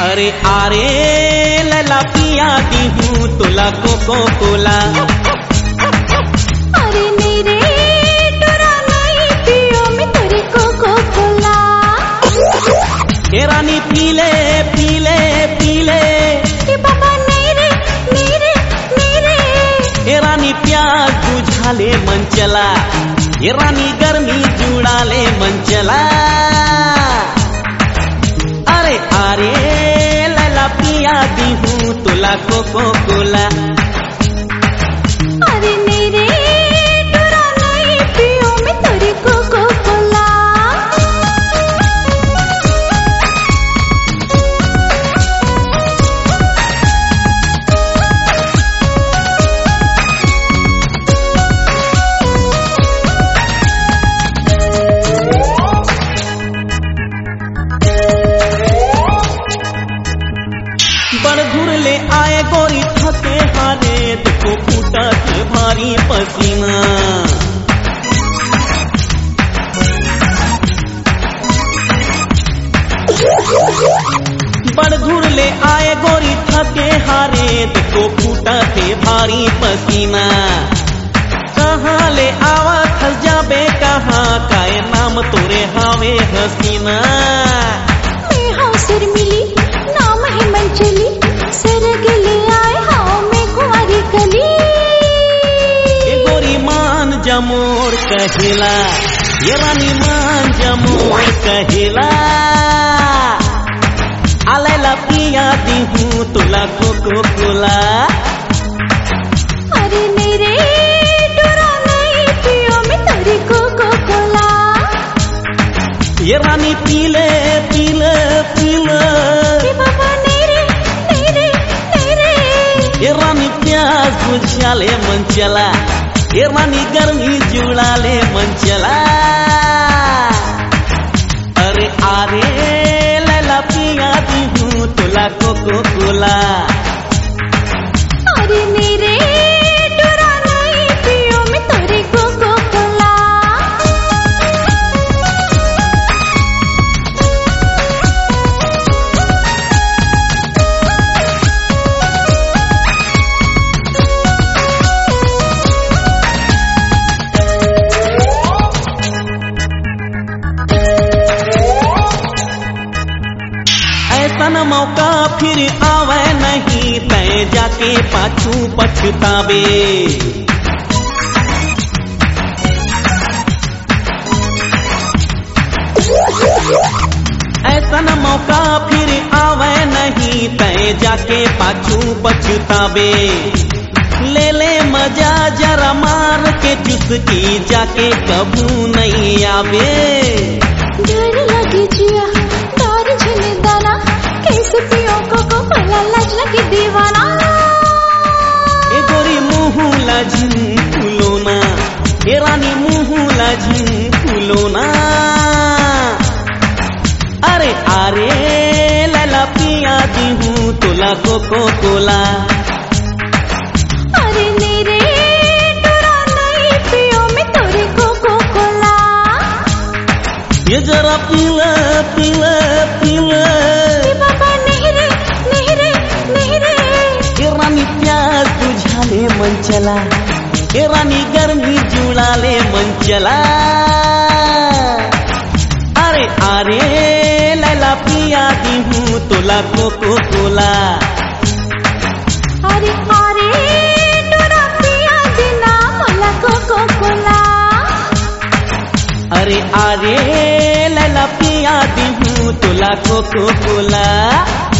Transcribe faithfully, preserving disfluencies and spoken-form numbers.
अरे आरे लला पिया दी हूँ तोला कोको कोला। अरे मेरे डरा नहीं पियो मैं तेरी कोको कोला। ए रानी पीले पीले पीले ए बाबा नहीं रे नहीं रे नहीं रे। ए रानी प्यास बुझा ले मन चला, ए रानी गर्मी जुड़ा ले मन चला। अरे आरे लला पिया दी हूँ तोला कोको कोला। अरे मेरे डरा नहीं पियो मैं तेरी कोको कोला। बड़घुर ले आए गोरी थके हारे देखो फूटा थे भारी पसीना। बड़घुर ले आए गोरी थके हारे देखो फूटा थे भारी पसीना। कहाँ ले आवा खस जाबे कहाँ काए नाम तोरे हावे हसीना। मैं हाँ सिर मिली नाम है मंचली सरग ले आए हाँ मैं कुंवारी कली। ए गोरी मान जमोर कहिला, ये रानी मान जमोर कहिला। आलेला पिया दी हूँ तोला कोको कोला। अरे मेरे डरा नहीं पियो मैं तेरी कोको कोला। ये रानी पीले पीले पीले ए बाबा नहीं रे नहीं रे नहीं रे। ये रानी प्यास बुझा ले मन चला, ये रानी गर्मी जुड़ा ले मन चला। अरे आरे लला पिया दी हूँ तोला कोको कोला। अरे मेरे डरा नहीं पियो मैं तेरी कोको कोला। ऐसा न मौका फिर आवे नहीं तय जाके पाछू पछतावे। ऐसा न मौका फिर आवे नहीं तय जाके पाछू पछतावे। ले ले मजा जरा मार के चुस्की जाके कभू नहीं आवे। डर लगी जिया डर झिले दाना कैसे पियो कोको कोला लाज लगी दीवाना। ए गोरी मुँह लाझिन फूलोना, ए रानी मुँह लाझिन फूलोना। अरे आरे लला पिया दी हूँ तोला कोको कोला। अरे मेरे डरा नहीं पियो मैं तेरी कोको कोला। ये जरा पीला पीला पीला ए बाबा नहीं रे नहीं रे नहीं रे। ए रानी प्यास बुझा ले मन चला, ए रानी गर्मी जुड़ा ले मन चला। अरे आरे लला पिया दी हूँ तोला कोको कोला। अरे अरे डरा पिया देना मोला कोको कोला। अरे आरे लला पिया दी हूँ तोला कोको कोला।